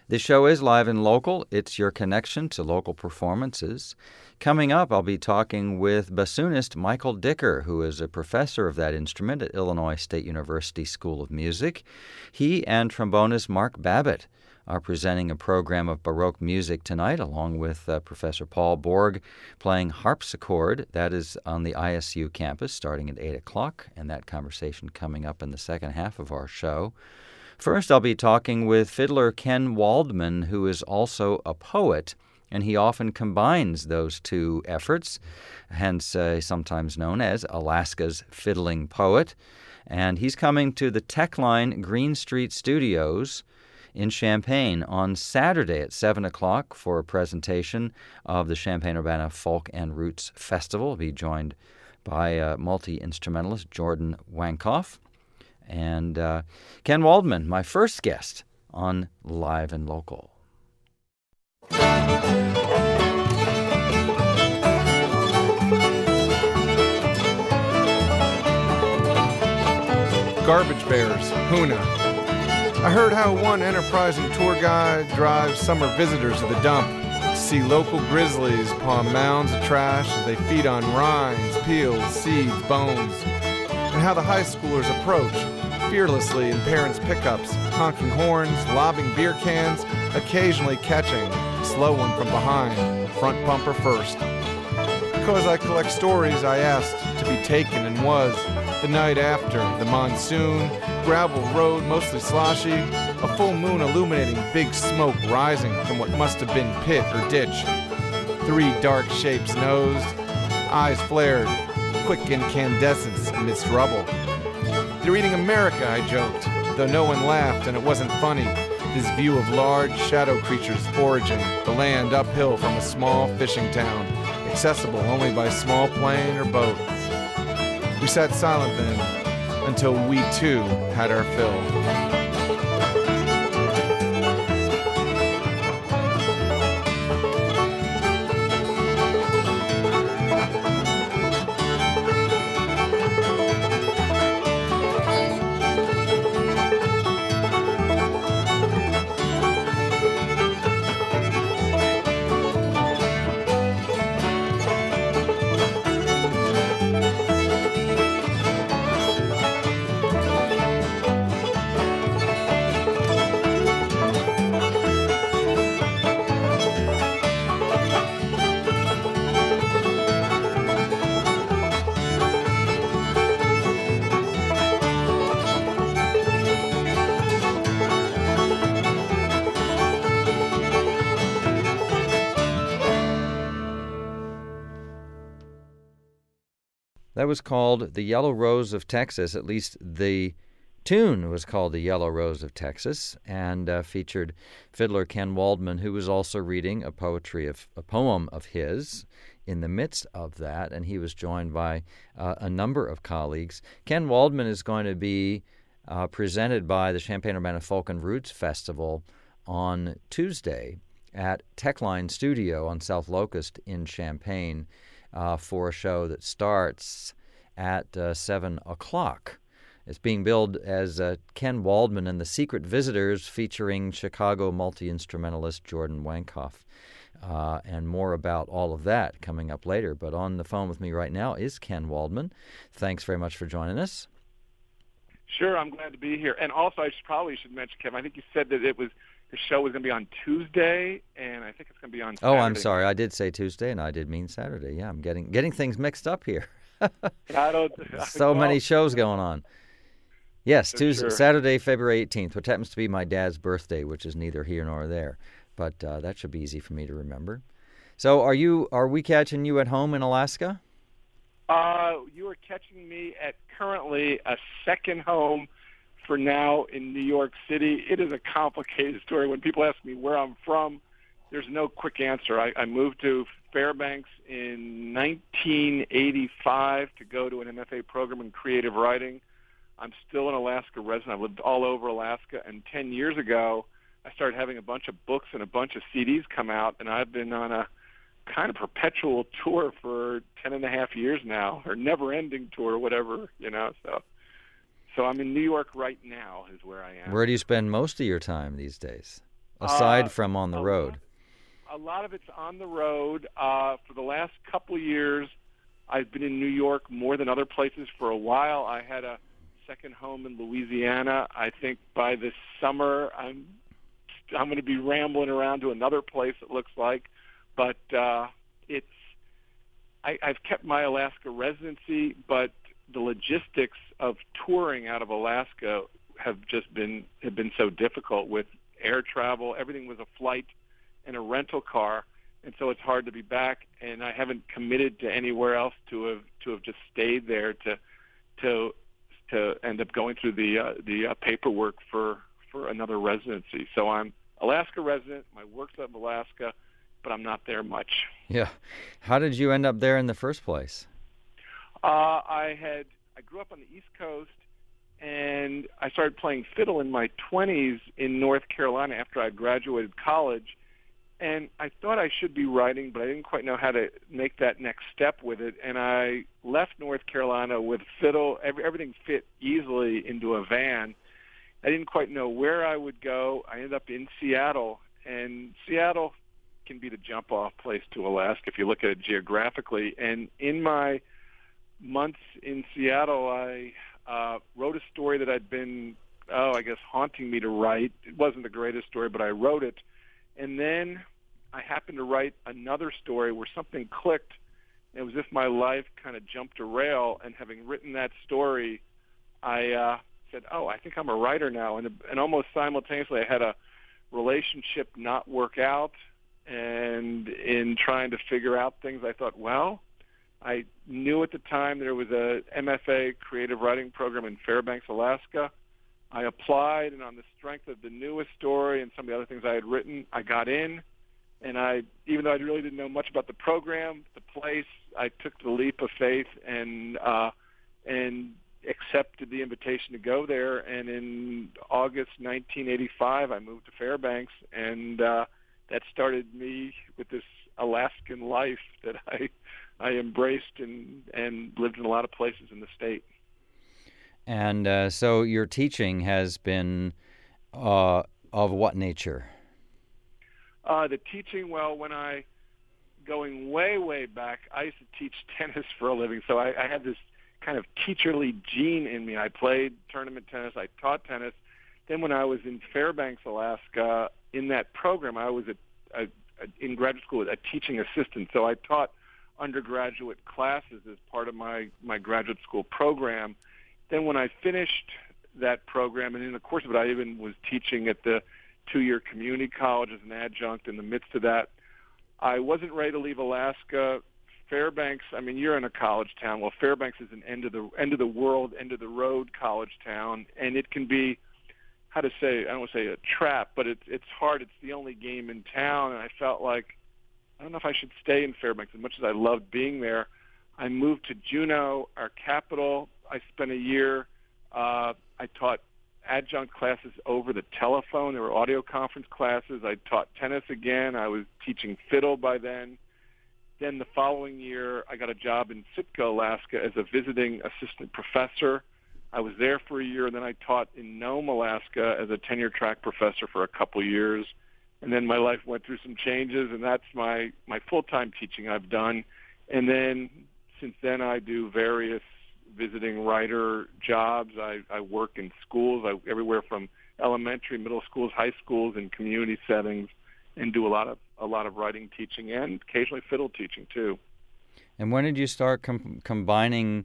The show is live and local. It's your connection to local performances. Coming up, I'll be talking with bassoonist Michael Dicker, who is a professor of that instrument at Illinois State University School of Music. He and trombonist Mark Babbitt are presenting a program of Baroque music tonight, along with Professor Paul Borg playing harpsichord. That is on the ISU campus starting at 8 o'clock, and that conversation coming up in the second half of our show. First, I'll be talking with fiddler Ken Waldman, who is also a poet, and he often combines those two efforts, hence sometimes known as Alaska's fiddling poet. And he's coming to the Techline Green Street Studios in Champaign on Saturday at 7 o'clock for a presentation of the Champaign-Urbana Folk and Roots Festival. He'll be joined by multi-instrumentalist Jordan Wankoff. And Ken Waldman, my first guest on Live and Local. Garbage Bears, Hoona. I heard how one enterprising tour guide drives summer visitors to the dump to see local grizzlies paw mounds of trash as they feed on rinds, peels, seeds, bones, and how the high schoolers approach fearlessly in parents' pickups, honking horns, lobbing beer cans, occasionally catching a slow one from behind, front bumper first. Because I collect stories, I asked to be taken and was. The night after, the monsoon, gravel road mostly sloshy, a full moon illuminating big smoke rising from what must have been pit or ditch. 3 dark shapes nosed, eyes flared, quick incandescence amidst rubble. They're eating America, I joked, though no one laughed and it wasn't funny. This view of large shadow creatures foraging the land uphill from a small fishing town, accessible only by small plane or boat. We sat silent then, until we too had our fill. That was called The Yellow Rose of Texas. At least the tune was called The Yellow Rose of Texas, and featured fiddler Ken Waldman, who was also reading a poem of his in the midst of that, and he was joined by a number of colleagues. Ken Waldman is going to be presented by the Champaign-Urbana Folk and Roots Festival on Tuesday at Techline Studio on South Locust in Champaign, for a show that starts at 7 o'clock. It's being billed as Ken Waldman and the Secret Visitors, featuring Chicago multi-instrumentalist Jordan Wankoff. And more about all of that coming up later. But on the phone with me right now is Ken Waldman. Thanks very much for joining us. Sure, I'm glad to be here. And also, I probably should mention, Kevin, I think you said that the show was going to be on Tuesday, and I think it's going to be on Saturday. Oh, I'm sorry. I did say Tuesday, and I did mean Saturday. Yeah, I'm getting things mixed up here. Many shows going on. Yes, Tuesday, sure. Saturday, February 18th, which happens to be my dad's birthday, which is neither here nor there. But that should be easy for me to remember. So are we catching you at home in Alaska? You are catching me at currently a second home for now in New York City. It is a complicated story. When people ask me where I'm from, there's no quick answer. I moved to Fairbanks in 1985 to go to an MFA program in creative writing. I'm still an Alaska resident. I've lived all over Alaska, and 10 years ago, I started having a bunch of books and a bunch of CDs come out, and I've been on a kind of perpetual tour for 10 and a half years now, or never-ending tour, or whatever, So I'm in New York right now is where I am. Where do you spend most of your time these days? aside from on the road? A lot of it's on the road. For the last couple of years, I've been in New York more than other places. For a while, I had a second home in Louisiana. I think by this summer, I'm going to be rambling around to another place, it looks like. But I've kept my Alaska residency, but the logistics of touring out of Alaska have been so difficult with air travel. Everything was a flight and a rental car, and so it's hard to be back. And I haven't committed to anywhere else to have just stayed there to end up going through the paperwork for another residency. So I'm Alaska resident. My work's up in Alaska, but I'm not there much. Yeah. How did you end up there in the first place? I grew up on the East Coast, and I started playing fiddle in my 20s in North Carolina after I graduated college. And I thought I should be writing, but I didn't quite know how to make that next step with it. And I left North Carolina with fiddle. Everything fit easily into a van. I didn't quite know where I would go. I ended up in Seattle, and Seattle can be the jump-off place to Alaska if you look at it geographically. And in my months in Seattle, I wrote a story that had been, haunting me to write. It wasn't the greatest story, but I wrote it. And then I happened to write another story where something clicked. It was as if my life kind of jumped a rail. And having written that story, I said, I think I'm a writer now. And almost simultaneously, I had a relationship not work out. And in trying to figure out things, I thought, I knew at the time there was a MFA creative writing program in Fairbanks, Alaska. I applied, and on the strength of the newest story and some of the other things I had written, I got in. And even though I really didn't know much about the program, the place, I took the leap of faith and accepted the invitation to go there. And in August 1985, I moved to Fairbanks, and that started me with this Alaskan life that I embraced and lived in a lot of places in the state. And so your teaching has been of what nature? The teaching, going way, way back, I used to teach tennis for a living, so I had this kind of teacherly gene in me. I played tournament tennis. I taught tennis. Then when I was in Fairbanks, Alaska, in that program, I was in graduate school a teaching assistant, so I taught undergraduate classes as part of my graduate school program. Then when I finished that program, and in the course of it, I even was teaching at the two-year community college as an adjunct in the midst of that. I wasn't ready to leave Alaska. Fairbanks, you're in a college town. Well, Fairbanks is an end of the world, end of the road college town, and it can be, I don't want to say a trap, but it's hard. It's the only game in town, and I felt like, I don't know if I should stay in Fairbanks as much as I loved being there. I moved to Juneau, our capital. I spent a year. I taught adjunct classes over the telephone. There were audio conference classes. I taught tennis again. I was teaching fiddle by then. Then the following year, I got a job in Sitka, Alaska as a visiting assistant professor. I was there for a year, and then I taught in Nome, Alaska as a tenure-track professor for a couple years. And then my life went through some changes, and that's my full-time teaching I've done. And then since then, I do various visiting writer jobs. I work in schools, everywhere from elementary, middle schools, high schools, and community settings, and do a lot of writing teaching and occasionally fiddle teaching too. And when did you start combining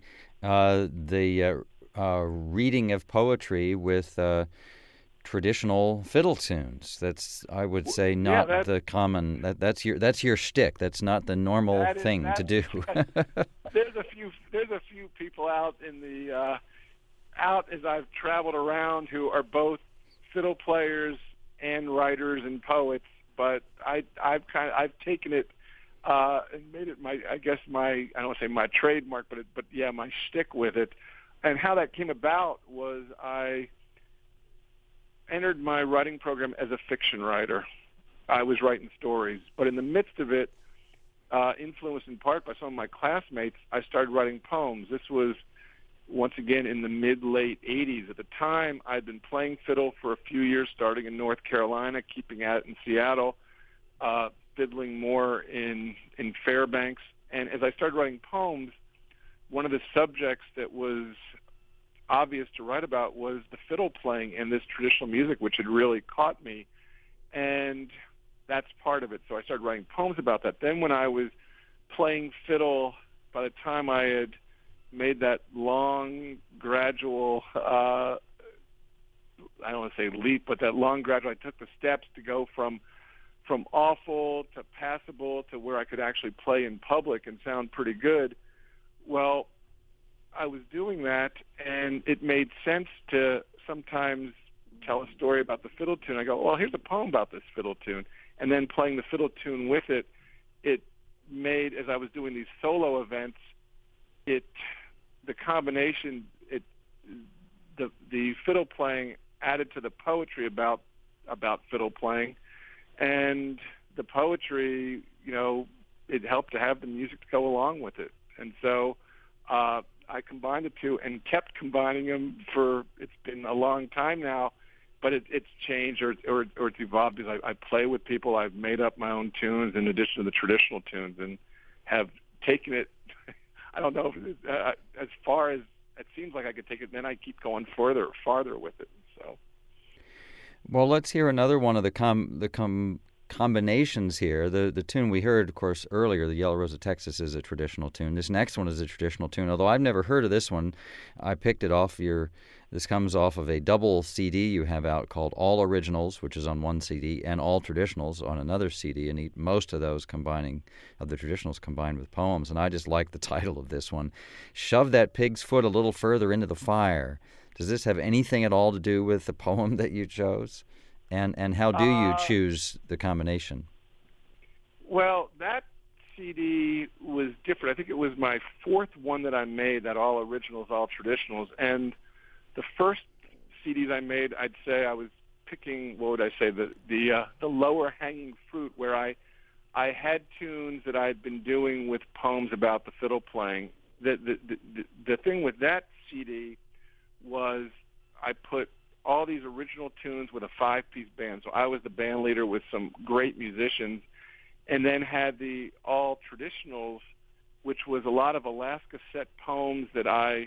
the reading of poetry with traditional fiddle tunes? That's, I would say, not the common. That's your shtick. That's not the normal thing to do. There's a few people out in the out as I've traveled around who are both fiddle players and writers and poets. But I've taken it and made it my I don't want to say my trademark, but my shtick with it. And how that came about was I entered my writing program as a fiction writer. I was writing stories, but in the midst of it, influenced in part by some of my classmates, I started writing poems. This was once again in the mid-late 80s. At the time, I'd been playing fiddle for a few years, starting in North Carolina, keeping at it in Seattle, fiddling more in Fairbanks. And as I started writing poems, one of the subjects that was obvious to write about was the fiddle playing and this traditional music, which had really caught me. And that's part of it. So I started writing poems about that. Then when I was playing fiddle, by the time I had made that long, gradual, I don't want to say leap, but that long, gradual, I took the steps to go from awful to passable to where I could actually play in public and sound pretty good. Well, I was doing that, and it made sense to sometimes tell a story about the fiddle tune. I go, well, here's a poem about this fiddle tune. And then playing the fiddle tune with it, it made, as I was doing these solo events, the combination, the fiddle playing added to the poetry about fiddle playing, and the poetry, it helped to have the music to go along with it. And so I combined the two and kept combining them it's been a long time now, but it's changed or it's evolved because I play with people. I've made up my own tunes in addition to the traditional tunes and have taken it, I don't know, as far as it seems like I could take it, then I keep going farther with it. So, well, let's hear another one of the combinations here. The tune we heard, of course, earlier, the Yellow Rose of Texas, is a traditional tune. This next one is a traditional tune, although I've never heard of this one. I picked it off this comes off of a double CD you have out called All Originals, which is on one CD, and All Traditionals on another CD, and most of those the traditionals combined with poems. And I just like the title of this one, Shove That Pig's Foot a Little Further into the Fire. Does this have anything at all to do with the poem that you chose? And how do you choose the combination? Well, that CD was different. I think it was my fourth one that I made, that All Originals, All Traditionals. And the first CDs I made, I'd say I was picking, what would I say, the lower hanging fruit, where I had tunes that I had been doing with poems about the fiddle playing. The thing with that CD was I put all these original tunes with a 5-piece band. So I was the band leader with some great musicians, and then had the All Traditionals, which was a lot of Alaska set poems that I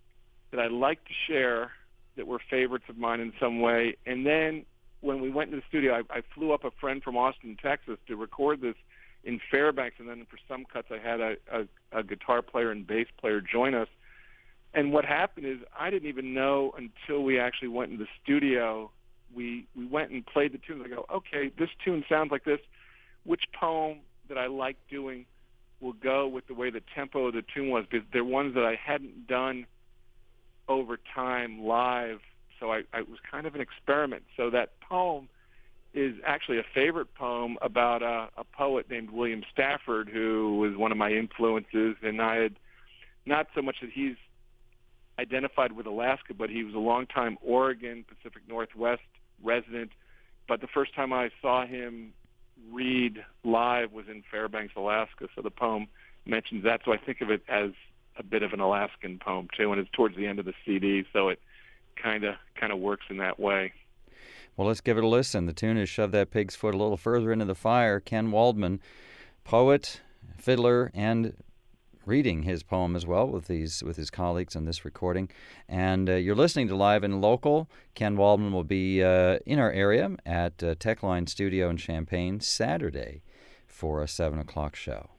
like to share, that were favorites of mine in some way. And then when we went into the studio, I flew up a friend from Austin, Texas, to record this in Fairbanks, and then for some cuts I had a guitar player and bass player join us. And what happened is I didn't even know until we actually went into the studio. We went and played the tunes. I go, okay, this tune sounds like this. Which poem that I like doing will go with the way the tempo of the tune was? Because they're ones that I hadn't done over time live, so it was kind of an experiment. So that poem is actually a favorite poem about a poet named William Stafford, who was one of my influences, and I had, not so much that he's identified with Alaska, but he was a longtime Oregon, Pacific Northwest resident. But the first time I saw him read live was in Fairbanks, Alaska, so the poem mentions that. So I think of it as a bit of an Alaskan poem too, and it's towards the end of the CD, so it kind of works in that way. Well, let's give it a listen. The tune is Shove That Pig's Foot a Little Further into the Fire. Ken Waldman, poet, fiddler, and reading his poem as well with his colleagues in this recording. And you're listening to Live and Local. Ken Waldman will be in our area at Techline Studio in Champaign Saturday for a 7 o'clock show.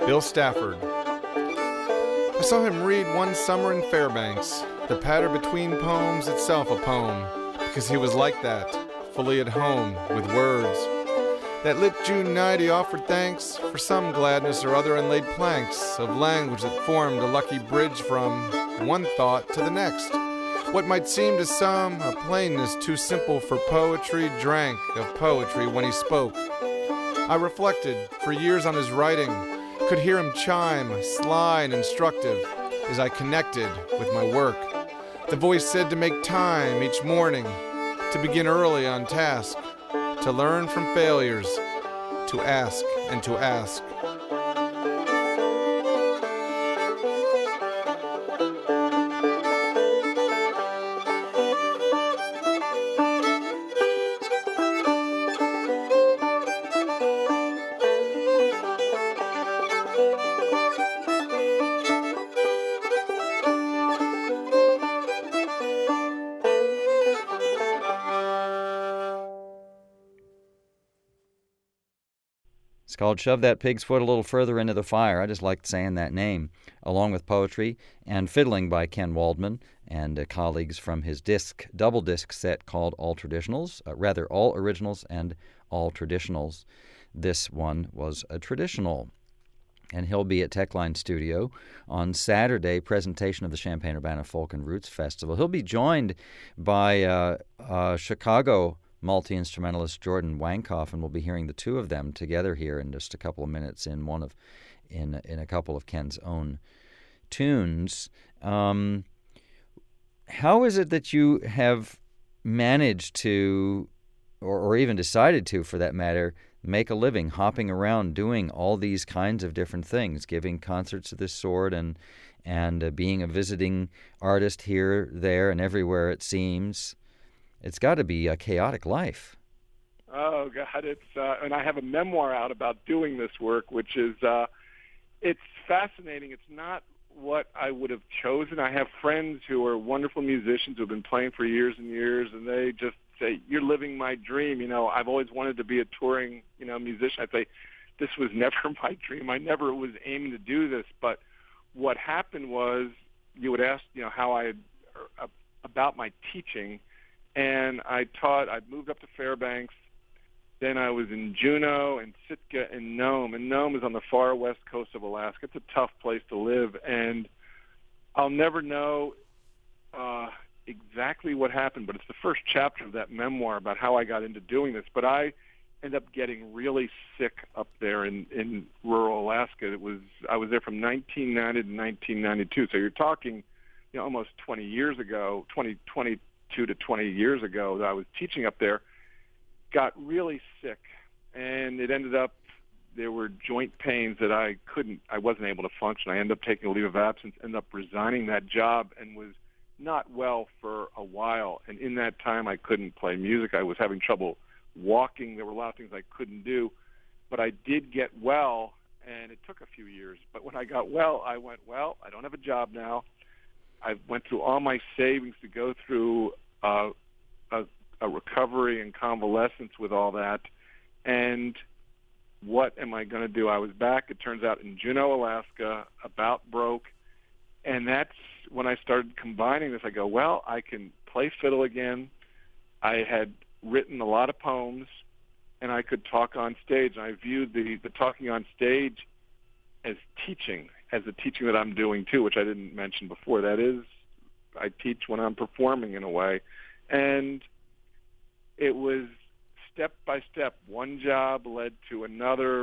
Bill Stafford. I saw him read one summer in Fairbanks, the patter between poems itself a poem, because he was like that, fully at home with words. That lit June night he offered thanks for some gladness or other and laid planks of language that formed a lucky bridge from one thought to the next. What might seem to some a plainness too simple for poetry drank of poetry when he spoke. I reflected for years on his writing, could hear him chime, sly and instructive, as I connected with my work. The voice said to make time each morning, to begin early on task, to learn from failures, to ask and to ask. It's called Shove That Pig's Foot a Little Further Into the Fire. I just liked saying that name, along with poetry and fiddling by Ken Waldman and colleagues from his double disc set called All Traditionals, All Originals and All Traditionals. This one was a traditional. And he'll be at Techline Studio on Saturday, presentation of the Champaign-Urbana Folk and Roots Festival. He'll be joined by Chicago multi-instrumentalist Jordan Wankoff, and we'll be hearing the two of them together here in just a couple of minutes in a couple of Ken's own tunes. How is it that you have managed to, or even decided to, for that matter, make a living hopping around doing all these kinds of different things, giving concerts of this sort and being a visiting artist here, there, and everywhere it seems? It's got to be a chaotic life. Oh, God, and I have a memoir out about doing this work, which is, it's fascinating. It's not what I would have chosen. I have friends who are wonderful musicians who have been playing for years and years, and they just say, "You're living my dream." I've always wanted to be a touring, musician. I'd say, this was never my dream. I never was aiming to do this. But what happened was, you would ask, how about my teaching. And I moved up to Fairbanks. Then I was in Juneau and Sitka and Nome. And Nome is on the far west coast of Alaska. It's a tough place to live. And I'll never know exactly what happened, but it's the first chapter of that memoir about how I got into doing this. But I ended up getting really sick up there in rural Alaska. I was there from 1990 to 1992. So you're talking, almost 20 years ago, 22 to 20 years ago that I was teaching up there, got really sick, and it ended up there were joint pains that I wasn't able to function. I ended up taking a leave of absence, ended up resigning that job, and was not well for a while. And in that time, I couldn't play music. I was having trouble walking. There were a lot of things I couldn't do, but I did get well, and it took a few years. But when I got well, I went, well, I don't have a job now. I went through all my savings to go through a recovery and convalescence with all that. And what am I going to do? I was back, it turns out, in Juneau, Alaska, about broke. And that's when I started combining this. I go, well, I can play fiddle again. I had written a lot of poems, and I could talk on stage. And I viewed the talking on stage as teaching, as the teaching that I'm doing too, which I didn't mention before. That is, I teach when I'm performing in a way. And it was step by step. One job led to another,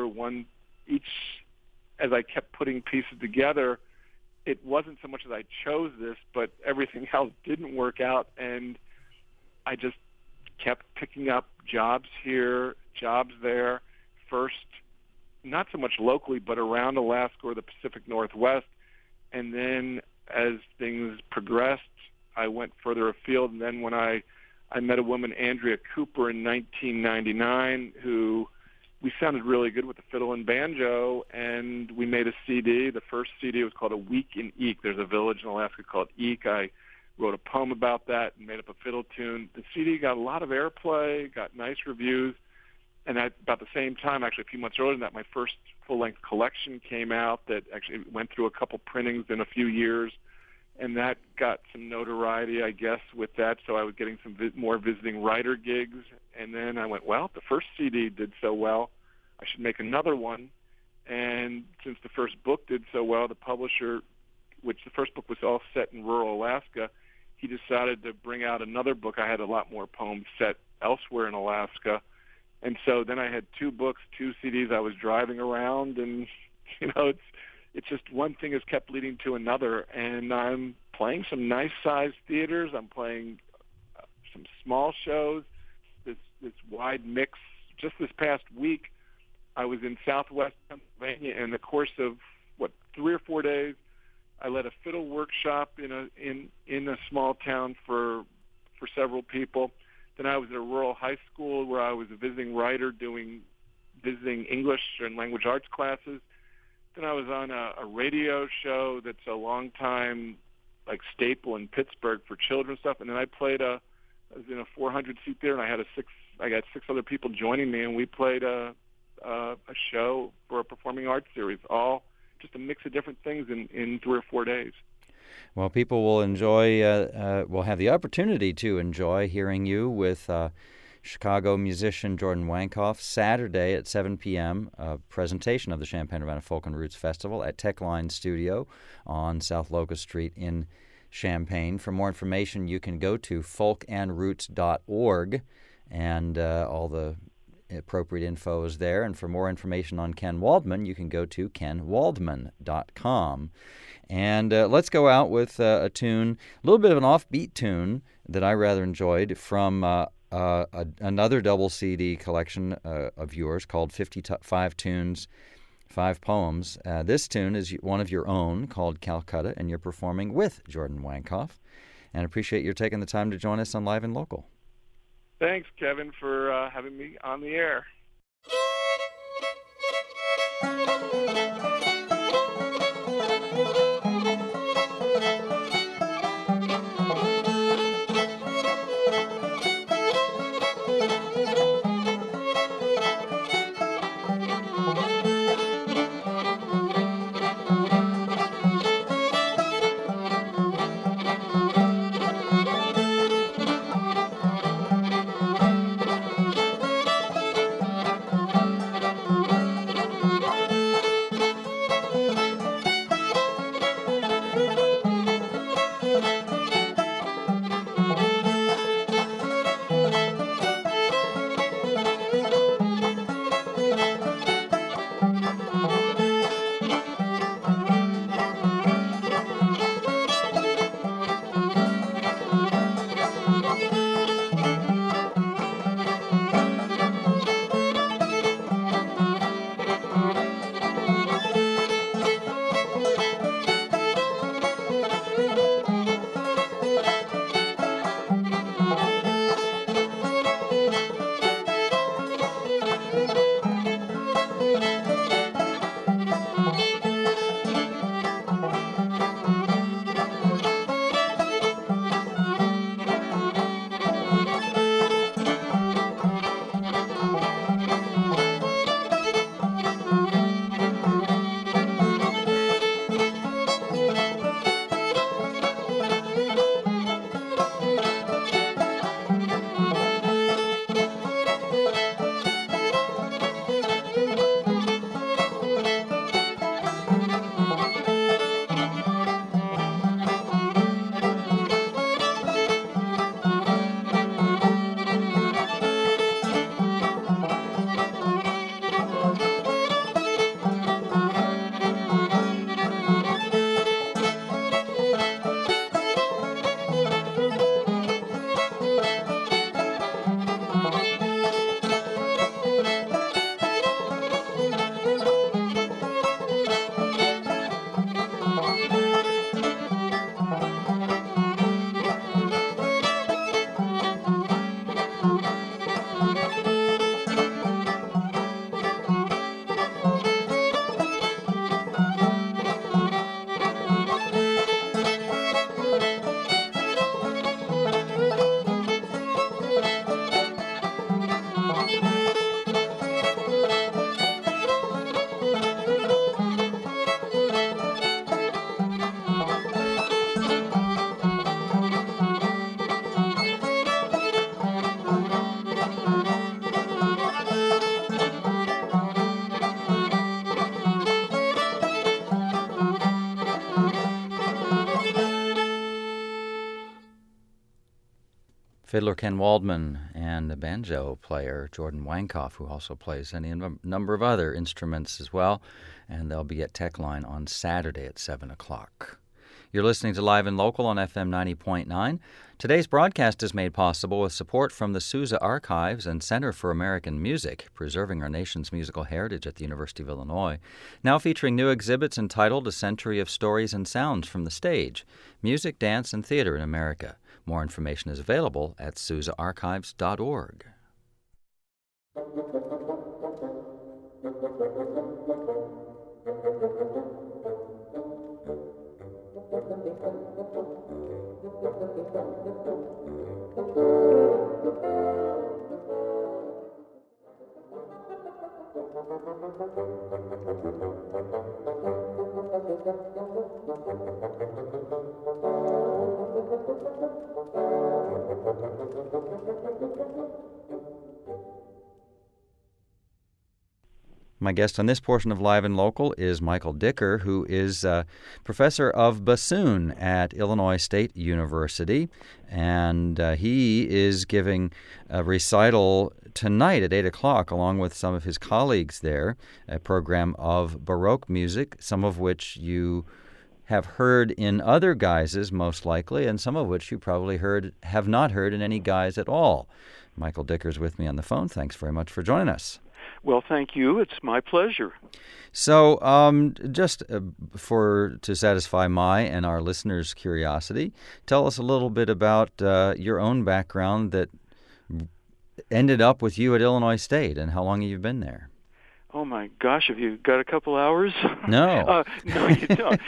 as I kept putting pieces together. It wasn't so much that I chose this, but everything else didn't work out, and I just kept picking up jobs here, jobs there, first not so much locally, but around Alaska or the Pacific Northwest. And then as things progressed, I went further afield. And then when I met a woman, Andrea Cooper, in 1999, who we sounded really good with the fiddle and banjo, and we made a CD. The first CD was called A Week in Eek. There's a village in Alaska called Eek. I wrote a poem about that and made up a fiddle tune. The CD got a lot of airplay, got nice reviews. And at about the same time, actually a few months earlier than that, my first full-length collection came out that actually went through a couple printings in a few years, and that got some notoriety, I guess, with that. So I was getting some more visiting writer gigs, and then I went, well, the first CD did so well, I should make another one. And since the first book did so well, the publisher, which the first book was all set in rural Alaska, he decided to bring out another book. I had a lot more poems set elsewhere in Alaska. And so then I had two books, two CDs. I was driving around, and, it's just one thing has kept leading to another. And I'm playing some nice-sized theaters. I'm playing some small shows, this wide mix. Just this past week, I was in Southwest Pennsylvania, and in the course of, 3 or 4 days, I led a fiddle workshop in a small town for several people. Then I was at a rural high school where I was a visiting writer visiting English and language arts classes. Then I was on a radio show that's a long time staple in Pittsburgh for children's stuff. And then I was in a 400-seat theater, and I got 6 other people joining me, and we played a show for a performing arts series, all just a mix of different things in 3 or 4 days. Well, people will will have the opportunity to enjoy hearing you with Chicago musician Jordan Wankoff Saturday at 7 p.m., a presentation of the Champaign-Urbana Folk and Roots Festival at Techline Studio on South Locust Street in Champaign. For more information, you can go to folkandroots.org, and all the appropriate info is there. And for more information on Ken Waldman, you can go to kenwaldman.com. And let's go out with a tune, a little bit of an offbeat tune that I rather enjoyed from another double CD collection of yours called 55 Tunes, 5 Poems. This tune is one of your own called Calcutta, and you're performing with Jordan Wankoff. And I appreciate your taking the time to join us on Live and Local. Thanks, Kevin, for having me on the air. fiddler Ken Waldman and the banjo player Jordan Wankoff, who also plays a number of other instruments as well. And they'll be at Techline on Saturday at 7 o'clock. You're listening to Live and Local on FM 90.9. Today's broadcast is made possible with support from the Sousa Archives and Center for American Music, preserving our nation's musical heritage at the University of Illinois. Now featuring new exhibits entitled A Century of Stories and Sounds from the Stage, Music, Dance, and Theater in America. More information is available at sousaarchives.org. My guest on this portion of Live and Local is Michael Dicker, who is professor of bassoon at Illinois State University, and he is giving a recital tonight at 8 o'clock along with some of his colleagues there, a program of Baroque music, some of which you have heard in other guises most likely, and some of which you probably have not heard in any guise at all. Michael Dicker's with me on the phone. Thanks very much for joining us. Well, thank you. It's my pleasure. So, just to satisfy my and our listeners' curiosity, tell us a little bit about your own background that ended up with you at Illinois State, and how long have you been there? Oh my gosh, have you got a couple hours? No. No, you don't.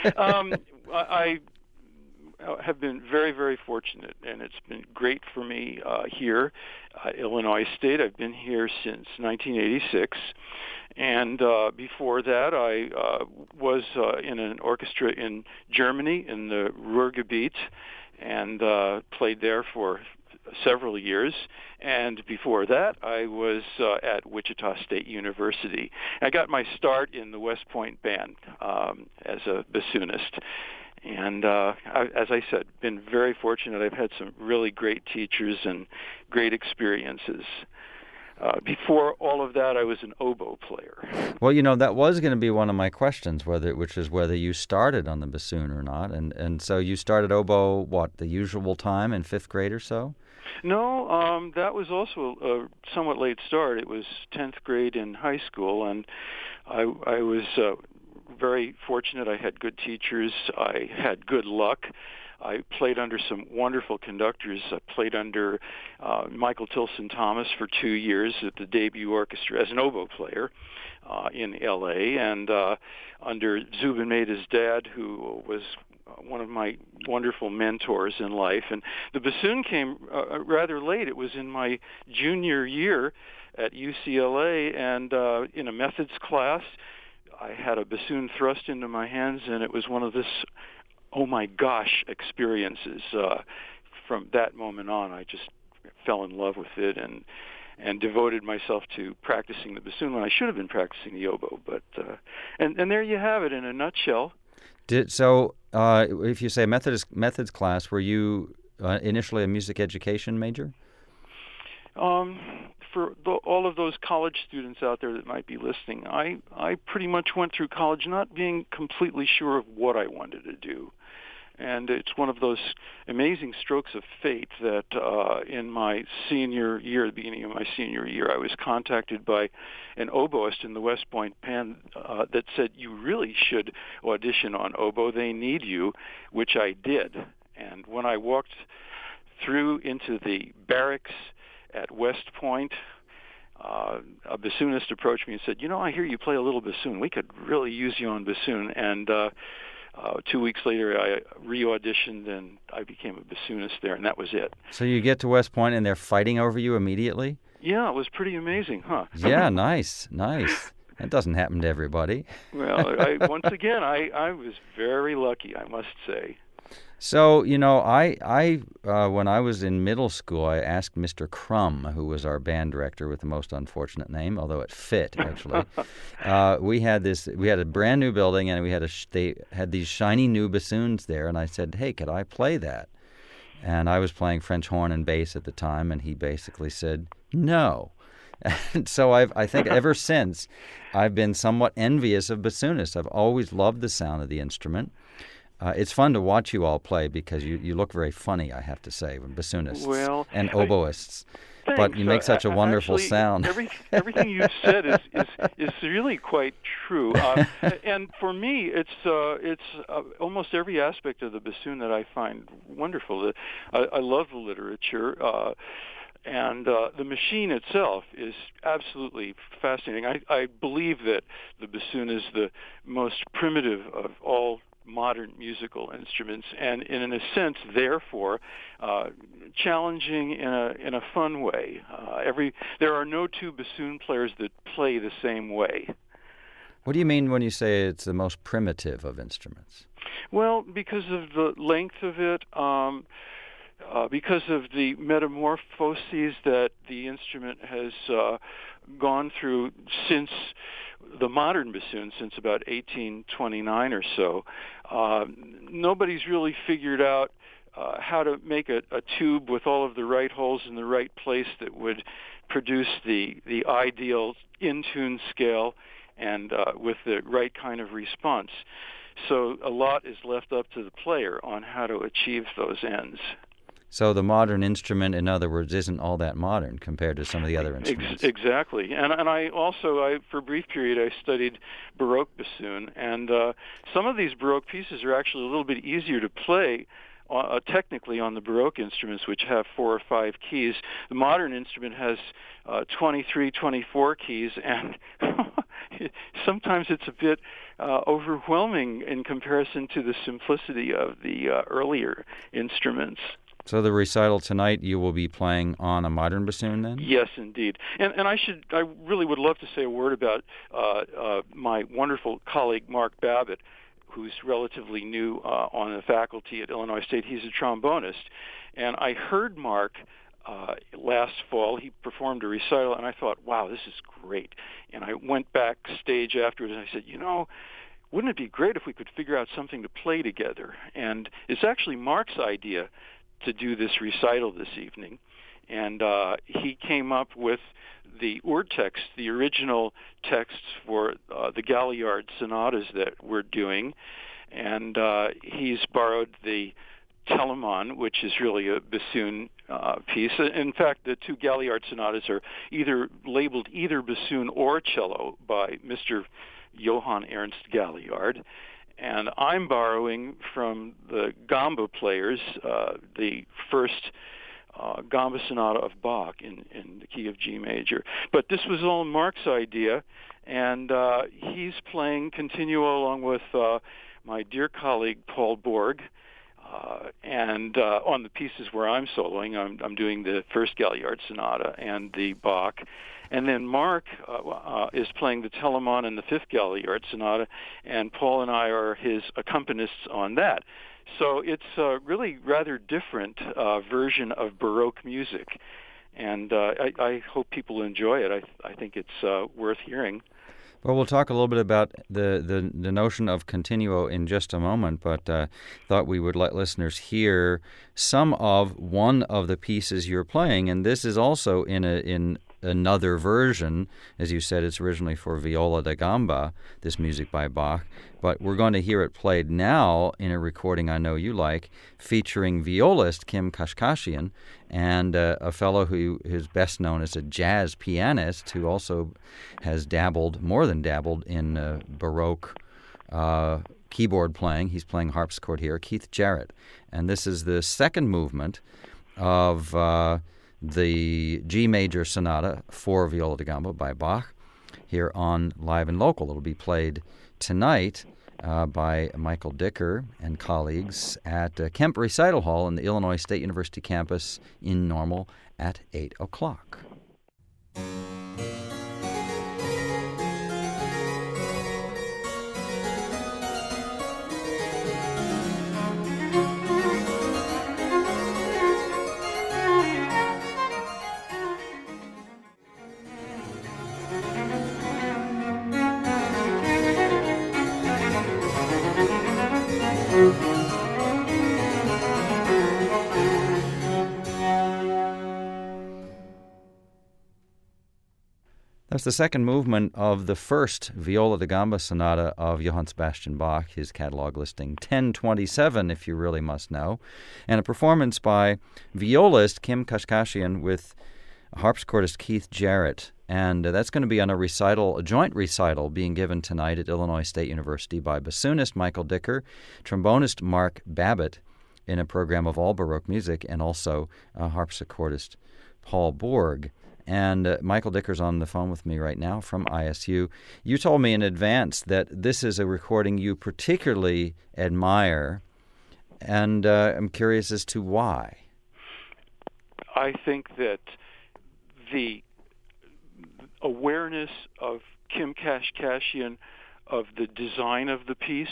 I have been very, very fortunate, and it's been great for me here at Illinois State. I've been here since 1986, and before that I was in an orchestra in Germany in the Ruhrgebiet, and played there for several years. And before that, I was at Wichita State University. I got my start in the West Point Band as a bassoonist. And as I said, been very fortunate. I've had some really great teachers and great experiences. Before all of that, I was an oboe player. Well, that was going to be one of my questions, which is whether you started on the bassoon or not. And so you started oboe, the usual time in 5th grade or so? No, that was also a somewhat late start. It was 10th grade in high school, and I was very fortunate. I had good teachers. I had good luck. I played under some wonderful conductors. I played under Michael Tilson Thomas for 2 years at the debut orchestra as an oboe player in L.A., and under Zubin Mehta's dad, who was one of my wonderful mentors in life. And the bassoon came rather late. It was in my junior year at UCLA, and in a methods class, I had a bassoon thrust into my hands, and it was one of this oh my gosh experiences. From that moment on, I just fell in love with it and devoted myself to practicing the bassoon when I should have been practicing the oboe. But and there you have it in a nutshell. If you say methods class, were you initially a music education major? For all of those college students out there that might be listening, I pretty much went through college not being completely sure of what I wanted to do. And it's one of those amazing strokes of fate that in my senior year, at the beginning of my senior year, I was contacted by an oboist in the West Point Band that said, you really should audition on oboe. They need you, which I did. And when I walked through into the barracks at West Point, a bassoonist approached me and said, I hear you play a little bassoon. We could really use you on bassoon. And 2 weeks later, I re-auditioned, and I became a bassoonist there, and that was it. So you get to West Point, and they're fighting over you immediately? Yeah, it was pretty amazing, huh? Yeah, nice. That doesn't happen to everybody. Well, once again, I was very lucky, I must say. So, I when I was in middle school, I asked Mr. Crum, who was our band director with the most unfortunate name, although it fit, actually. We had a brand new building, and they had these shiny new bassoons there, and I said, hey, could I play that? And I was playing French horn and bass at the time, and he basically said, no. And so I think ever since, I've been somewhat envious of bassoonists. I've always loved the sound of the instrument. It's fun to watch you all play because you look very funny, I have to say, when bassoonists and oboists. Thanks. But you make such a wonderful sound. Everything you've said is really quite true. And for me, it's almost every aspect of the bassoon that I find wonderful. I love the literature. And the machine itself is absolutely fascinating. I believe that the bassoon is the most primitive of all modern musical instruments, and in a sense, therefore, challenging in a fun way. There are no two bassoon players that play the same way. What do you mean when you say it's the most primitive of instruments? Well, because of the length of it, because of the metamorphoses that the instrument has gone through since the modern bassoon, since about 1829 or so. Nobody's really figured out how to make a tube with all of the right holes in the right place that would produce the ideal in-tune scale and with the right kind of response. So a lot is left up to the player on how to achieve those ends. So the modern instrument, in other words, isn't all that modern compared to some of the other instruments. Exactly. And I also, for a brief period, I studied Baroque bassoon, and some of these Baroque pieces are actually a little bit easier to play technically on the Baroque instruments, which have 4 or 5 keys. The modern instrument has 23, 24 keys, and sometimes it's a bit overwhelming in comparison to the simplicity of the earlier instruments. So the recital tonight, you will be playing on a modern bassoon then? Yes, indeed. And I really would love to say a word about my wonderful colleague, Mark Babbitt, who's relatively new on the faculty at Illinois State. He's a trombonist. And I heard Mark last fall. He performed a recital, and I thought, wow, this is great. And I went backstage afterwards, and I said, wouldn't it be great if we could figure out something to play together? And it's actually Mark's idea to do this recital this evening. And he came up with the Urtext, the original texts for the Galliard sonatas that we're doing. And he's borrowed the Telemann, which is really a bassoon piece. In fact, the 2 Galliard sonatas are either labeled either bassoon or cello by Mr. Johann Ernst Galliard. And I'm borrowing from the gamba players the first gamba sonata of Bach in the key of G major. But this was all Mark's idea, and he's playing continuo along with my dear colleague Paul Borg. And on the pieces where I'm soloing, I'm doing the first Galliard sonata and the Bach. And then Mark is playing the Telemann and the 5th Galliard sonata, and Paul and I are his accompanists on that. So it's a really rather different version of Baroque music, and I hope people enjoy it. I think it's worth hearing. Well, we'll talk a little bit about the notion of continuo in just a moment, but thought we would let listeners hear some of one of the pieces you're playing, and this is also in another version. As you said, it's originally for viola da gamba, this music by Bach, but we're going to hear it played now in a recording I know you like, featuring violist Kim Kashkashian and a fellow who is best known as a jazz pianist who also has more than dabbled in Baroque keyboard playing. He's playing harpsichord here, Keith Jarrett. And this is the second movement of the G major sonata for viola da gamba by Bach here on Live and Local. It'll be played tonight by Michael Dicker and colleagues at Kemp Recital Hall in the Illinois State University campus in Normal at 8 o'clock. It's the second movement of the first Viola da Gamba Sonata of Johann Sebastian Bach, his catalog listing 1027, if you really must know, and a performance by violist Kim Kashkashian with harpsichordist Keith Jarrett. And that's going to be on a joint recital being given tonight at Illinois State University by bassoonist Michael Dicker, trombonist Mark Babbitt in a program of all Baroque music, and also harpsichordist Paul Borg. And Michael Dicker's on the phone with me right now from ISU. You told me in advance that this is a recording you particularly admire, and I'm curious as to why. I think that the awareness of Kim Kashkashian of the design of the piece,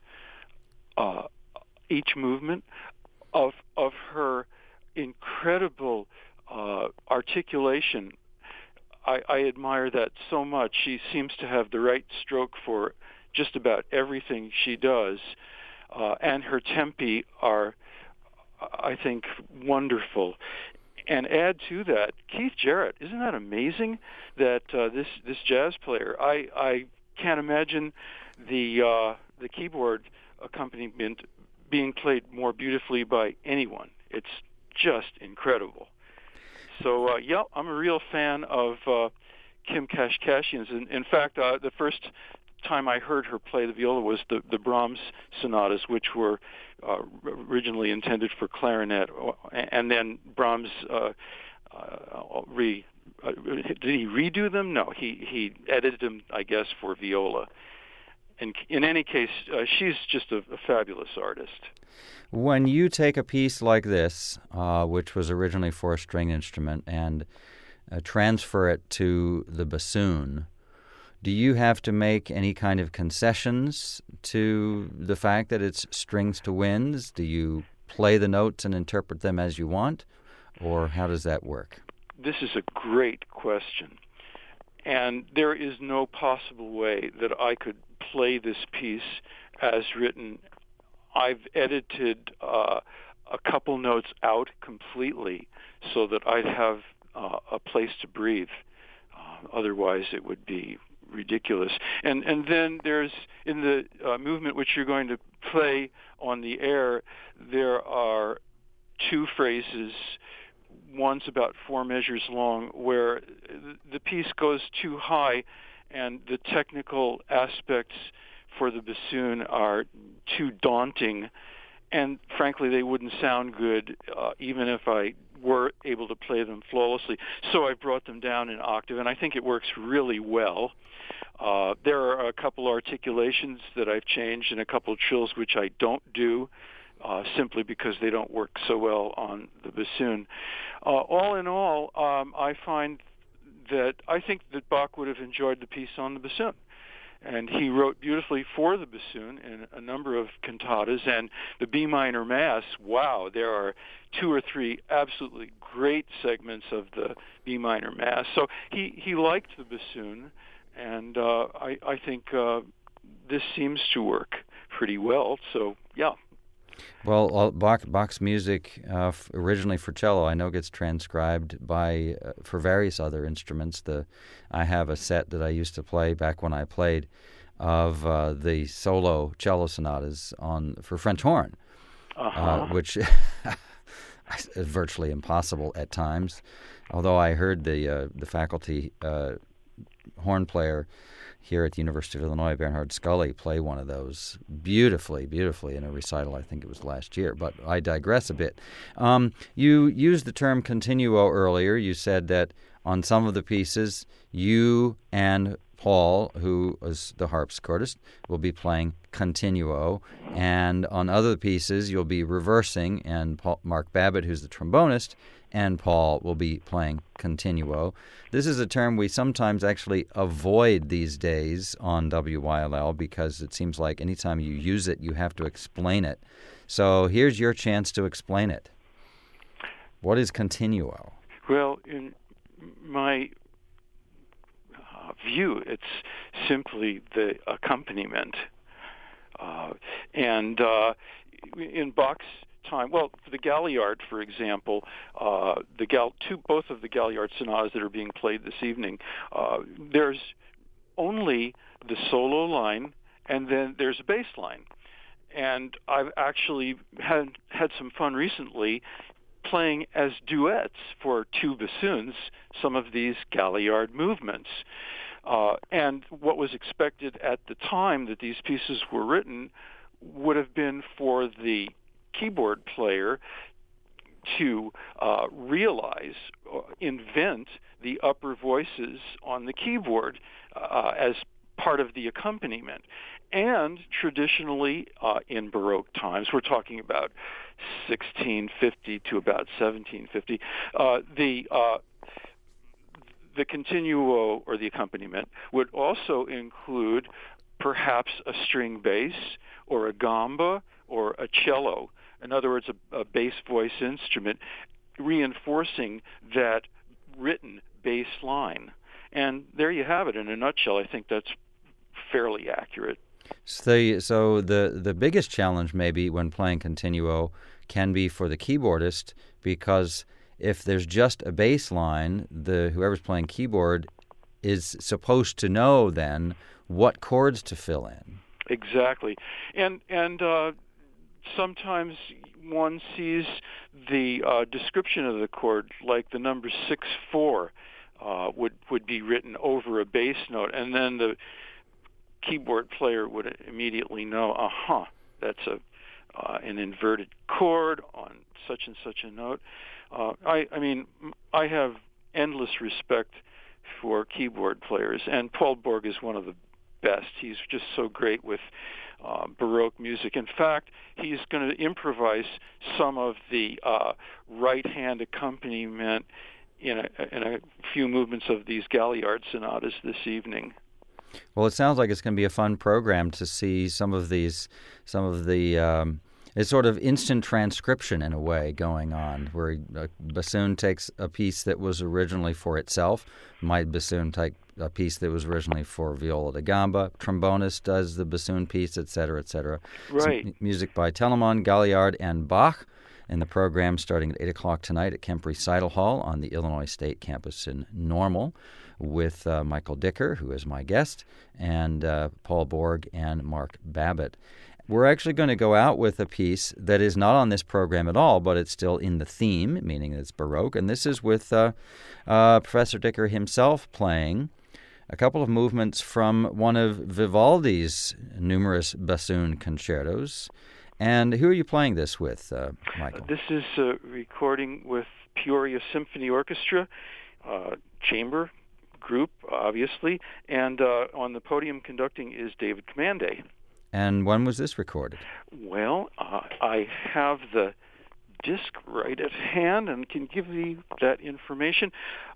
each movement, of her incredible articulation. I admire that so much. She seems to have the right stroke for just about everything she does, and her tempi are, I think, wonderful. And add to that, Keith Jarrett. Isn't that amazing that this jazz player? I can't imagine the keyboard accompaniment being played more beautifully by anyone. It's just incredible. So, I'm a real fan of Kim Kashkashian's. In fact, the first time I heard her play the viola was the Brahms sonatas, which were originally intended for clarinet, and then Brahms did he redo them? No, he edited them, I guess, for viola. And in any case, she's just a fabulous artist. When you take a piece like this, which was originally for a string instrument, and transfer it to the bassoon, do you have to make any kind of concessions to the fact that it's strings to winds? Do you play the notes and interpret them as you want, or how does that work? This is a great question, and there is no possible way that I could play this piece as written. I've edited a couple notes out completely so that I'd have a place to breathe. Otherwise, it would be ridiculous. And then there's, in the movement which you're going to play on the air, there are two phrases. One's about 4 measures long, where the piece goes too high and the technical aspects for the bassoon are too daunting, and frankly they wouldn't sound good even if I were able to play them flawlessly. So I brought them down an octave, and I think it works really well. There are a couple articulations that I've changed and a couple trills which I don't do, simply because they don't work so well on the bassoon. All in all, I find that I think that Bach would have enjoyed the piece on the bassoon. And he wrote beautifully for the bassoon in a number of cantatas. And the B minor Mass, wow, there are 2 or 3 absolutely great segments of the B minor Mass. So he liked the bassoon, and I think this seems to work pretty well. So, yeah. Well, Bach's music, originally for cello, I know gets transcribed by for various other instruments. I have a set that I used to play back when I played of the solo cello sonatas for French horn, which is virtually impossible at times. Although I heard the faculty horn player here at the University of Illinois, Bernhard Scully, play one of those beautifully in a recital. I think it was last year, but I digress a bit. You used the term continuo earlier. You said that on some of the pieces, you and Paul, who is the harpsichordist, will be playing continuo, and on other pieces, you'll be reversing, and Mark Babbitt, who's the trombonist, and Paul will be playing continuo. This is a term we sometimes actually avoid these days on WYLL because it seems like anytime you use it, you have to explain it. So here's your chance to explain it. What is continuo? Well, in my view, it's simply the accompaniment. And in Bach's time. Well, for the Galliard, for example, both of the Galliard sonatas that are being played this evening, there's only the solo line, and then there's a bass line. And I've actually had some fun recently playing as duets for two bassoons some of these Galliard movements. And what was expected at the time that these pieces were written would have been for the keyboard player to realize, invent the upper voices on the keyboard as part of the accompaniment. And traditionally, in Baroque times, we're talking about 1650 to about 1750, the continuo, or the accompaniment, would also include perhaps a string bass or a gamba or a cello. In other words, a bass voice instrument, reinforcing that written bass line. And there you have it in a nutshell. I think that's fairly accurate. So the biggest challenge maybe when playing continuo can be for the keyboardist, because if there's just a bass line, whoever's playing keyboard is supposed to know then what chords to fill in. Exactly. And sometimes one sees the description of the chord, like the number 6/4 would be written over a bass note, and then the keyboard player would immediately know, that's an inverted chord on such and such a note. I mean, I have endless respect for keyboard players, and Paul Borg is one of the best. He's just so great with Baroque music. In fact, he's going to improvise some of the right-hand accompaniment in a few movements of these Galliard sonatas this evening. Well, it sounds like it's going to be a fun program to see some of the it's sort of instant transcription in a way going on, where a bassoon takes a piece that was originally for itself. My bassoon take a piece that was originally for viola da gamba. Trombonist does the bassoon piece, etc., etc. Right. Some music by Telemann, Galliard, and Bach. And the program starting at 8 o'clock tonight at Kemp Recital Hall on the Illinois State campus in Normal, with Michael Dicker, who is my guest, and Paul Borg and Mark Babbitt. We're actually going to go out with a piece that is not on this program at all, but it's still in the theme, meaning it's Baroque. And this is with Professor Dicker himself playing a couple of movements from one of Vivaldi's numerous bassoon concertos. And who are you playing this with, Michael? This is a recording with Peoria Symphony Orchestra, chamber group, obviously, and on the podium conducting is David Commande. And when was this recorded? Well, I have the disc right at hand and can give you that information.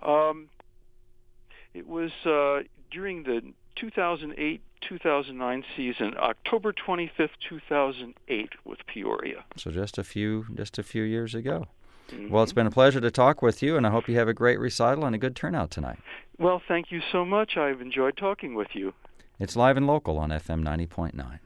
It was during the 2008-2009 season, October 25th, 2008, with Peoria. So just a few years ago. Mm-hmm. Well, it's been a pleasure to talk with you, and I hope you have a great recital and a good turnout tonight. Well, thank you so much. I've enjoyed talking with you. It's Live and Local on FM 90.9.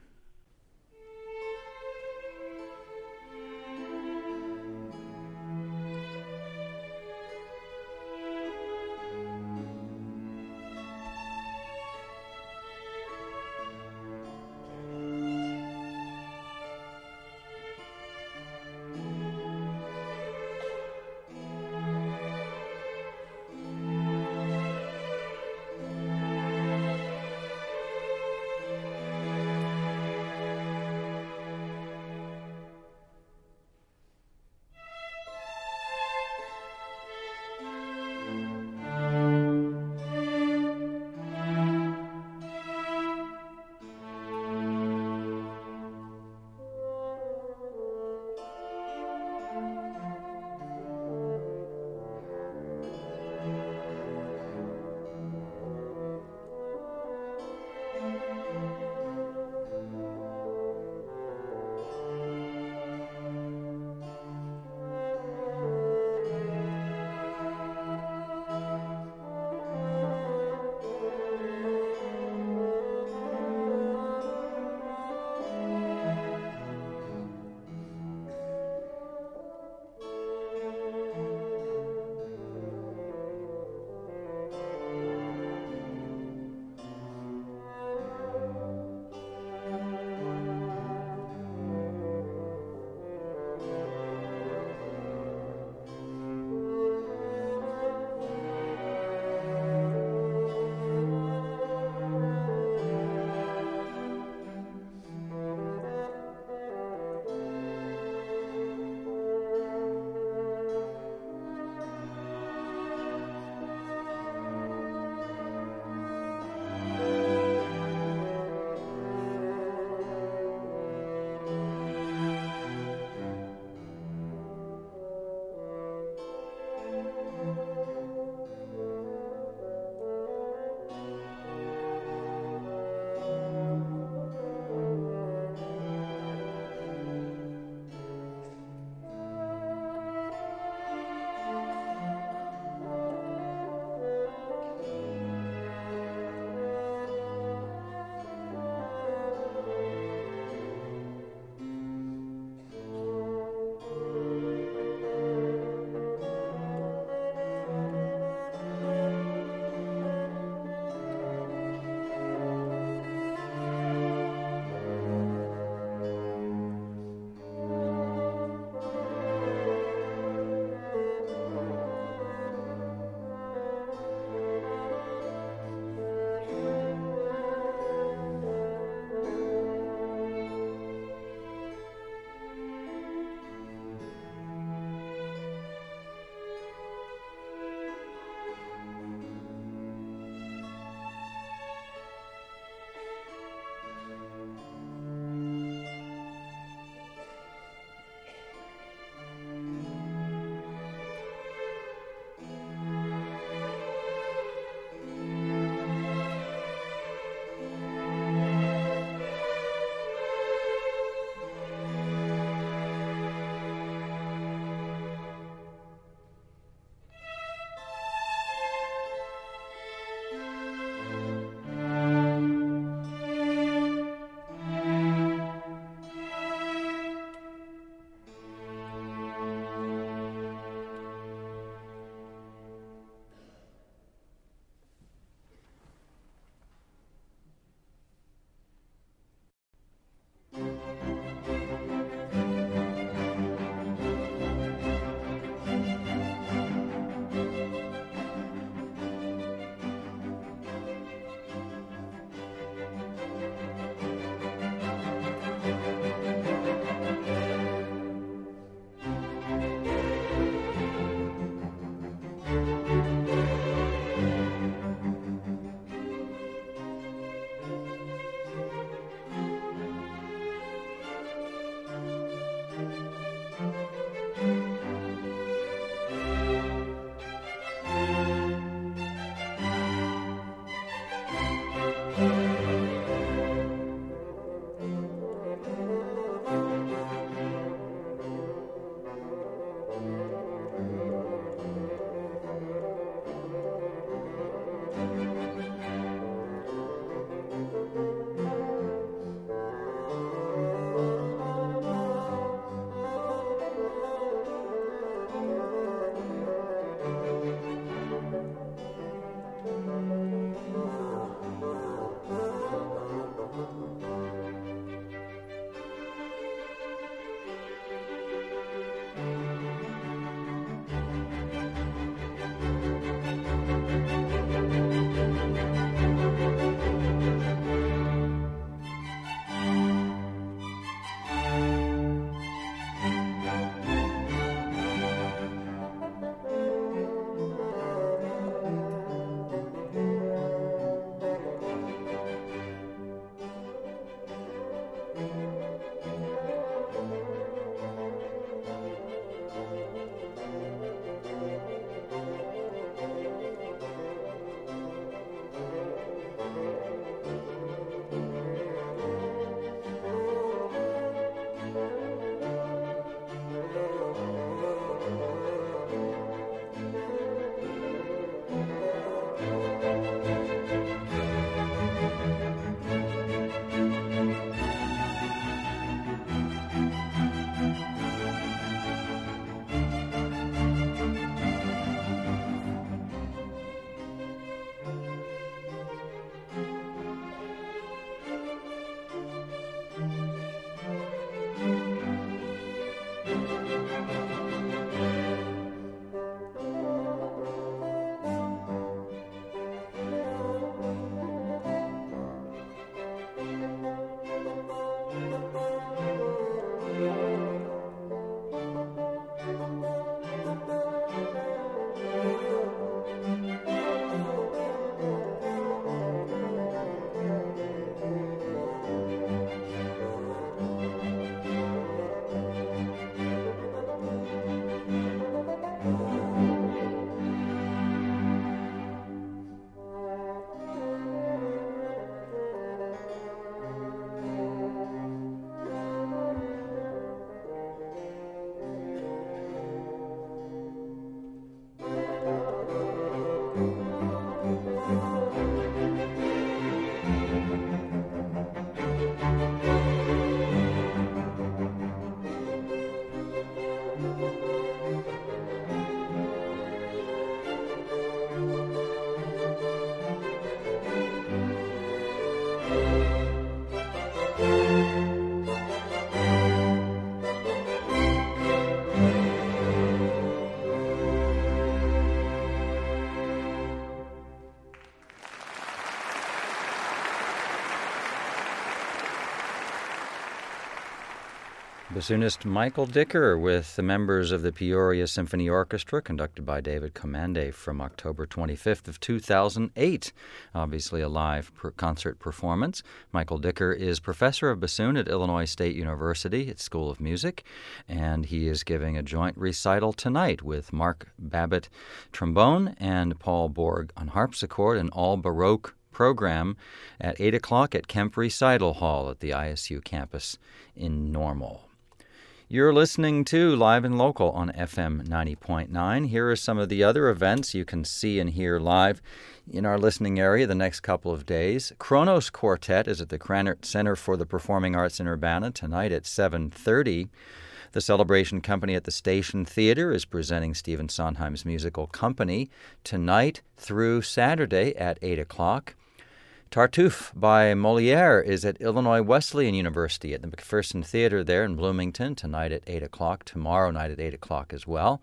Bassoonist Michael Dicker with the members of the Peoria Symphony Orchestra, conducted by David Commande, from October 25th of 2008. Obviously a live concert performance. Michael Dicker is professor of bassoon at Illinois State University at School of Music, and he is giving a joint recital tonight with Mark Babbitt trombone and Paul Borg on harpsichord, an all-Baroque program at 8 o'clock at Kemp Recital Hall at the ISU campus in Normal. You're listening to Live and Local on FM 90.9. Here are some of the other events you can see and hear live in our listening area the next couple of days. Kronos Quartet is at the Krannert Center for the Performing Arts in Urbana tonight at 7:30. The Celebration Company at the Station Theater is presenting Stephen Sondheim's musical Company tonight through Saturday at 8 o'clock. Tartuffe by Molière is at Illinois Wesleyan University at the McPherson Theater there in Bloomington tonight at 8 o'clock, tomorrow night at 8 o'clock as well.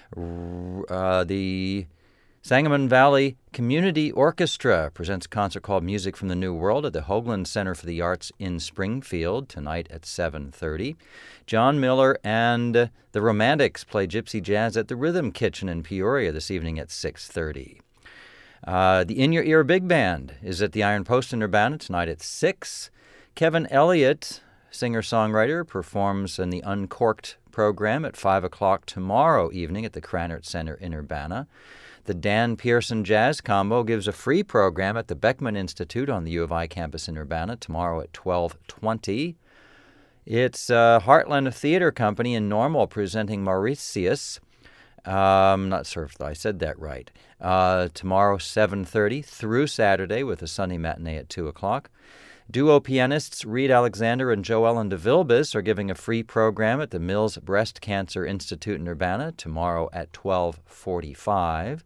The Sangamon Valley Community Orchestra presents a concert called Music from the New World at the Hoagland Center for the Arts in Springfield tonight at 7:30. John Miller and the Romantics play gypsy jazz at the Rhythm Kitchen in Peoria this evening at 6:30. The In Your Ear Big Band is at the Iron Post in Urbana tonight at 6. Kevin Elliott singer-songwriter, performs in the Uncorked program at 5 o'clock tomorrow evening at the Krannert Center in Urbana. The Dan Pearson Jazz Combo gives a free program at the Beckman Institute on the U of I campus in Urbana tomorrow at 12:20. It's Heartland Theater Company in Normal presenting Mauritius. I'm not sure if I said that right. Tomorrow, 7:30 through Saturday with a Sunday matinee at 2 o'clock. Duo pianists Reed Alexander and Joellen de Vilbis are giving a free program at the Mills Breast Cancer Institute in Urbana tomorrow at 12:45.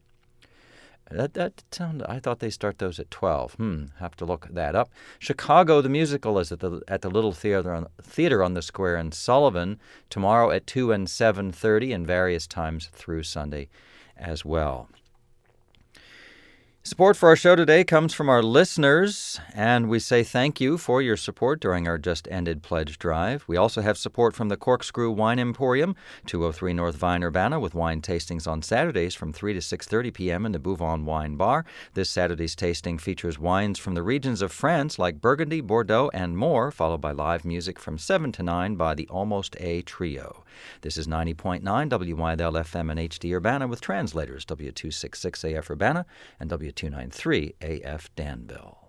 I thought they start those at 12. Have to look that up. Chicago the Musical is at the Little Theater on the Square in Sullivan tomorrow at 2 and 7:30 and various times through Sunday as well. Support for our show today comes from our listeners, and we say thank you for your support during our just-ended pledge drive. We also have support from the Corkscrew Wine Emporium, 203 North Vine, Urbana, with wine tastings on Saturdays from 3 to 6:30 p.m. in the Bouvon Wine Bar. This Saturday's tasting features wines from the regions of France like Burgundy, Bordeaux, and more, followed by live music from 7 to 9 by the Almost A Trio. This is 90.9 WYL FM and HD Urbana with translators W266 AF Urbana and W293 AF Danville.